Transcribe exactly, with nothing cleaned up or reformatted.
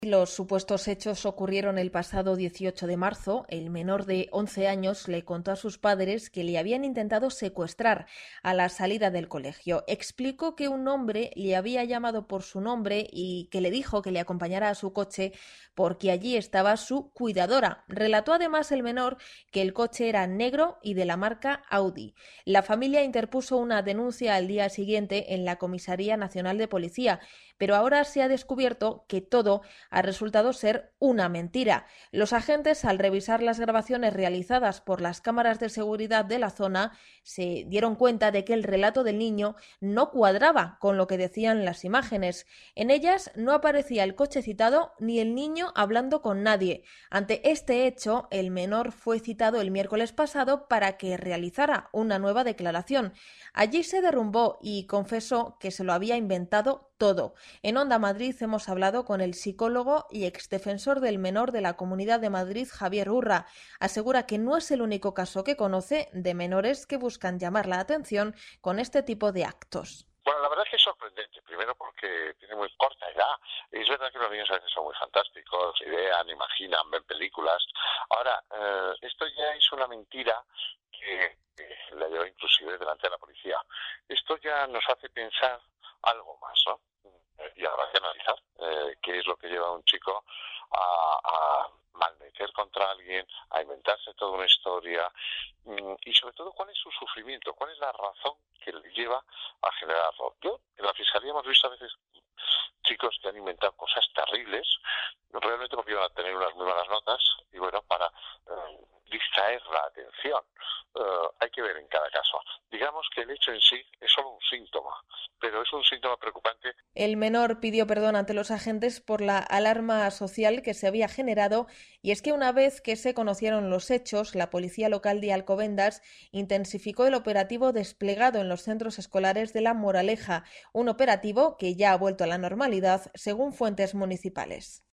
Los supuestos hechos ocurrieron el pasado dieciocho de marzo. El menor de once años le contó a sus padres que le habían intentado secuestrar a la salida del colegio. Explicó que un hombre le había llamado por su nombre y que le dijo que le acompañara a su coche porque allí estaba su cuidadora. Relató además el menor que el coche era negro y de la marca Audi. La familia interpuso una denuncia al día siguiente en la Comisaría Nacional de Policía, pero ahora se ha descubierto que todo ha resultado ser una mentira. Los agentes, al revisar las grabaciones realizadas por las cámaras de seguridad de la zona, se dieron cuenta de que el relato del niño no cuadraba con lo que decían las imágenes. En ellas no aparecía el coche citado ni el niño hablando con nadie. Ante este hecho, el menor fue citado el miércoles pasado para que realizara una nueva declaración. Allí se derrumbó y confesó que se lo había inventado todo. En Onda Madrid hemos hablado con el psicólogo y exdefensor del menor de la Comunidad de Madrid, Javier Urra. Asegura que no es el único caso que conoce de menores que buscan llamar la atención con este tipo de actos. Bueno, la verdad es que es sorprendente, primero porque tiene muy corta edad. Es verdad que los niños a veces son muy fantásticos, idean, imaginan, ven películas. Ahora, eh, esto ya es una mentira que, que la lleva inclusive delante de la policía. Esto ya nos hace pensar algo más, ¿no? Y habrá que analizar eh, qué es lo que lleva a un chico a, a malmeter contra alguien, a inventarse toda una historia y sobre todo cuál es su sufrimiento, cuál es la razón que le lleva a generarlo. Yo, en la Fiscalía hemos visto a veces chicos que han inventado cosas terribles, realmente porque iban a tener unas muy malas notas y bueno, para eh, distraer la atención. Uh, hay que ver en cada caso. Digamos que el hecho en sí es solo un síntoma, pero es un síntoma preocupante. El menor pidió perdón ante los agentes por la alarma social que se había generado, y es que una vez que se conocieron los hechos, la policía local de Alcobendas intensificó el operativo desplegado en los centros escolares de La Moraleja, un operativo que ya ha vuelto a la normalidad según fuentes municipales.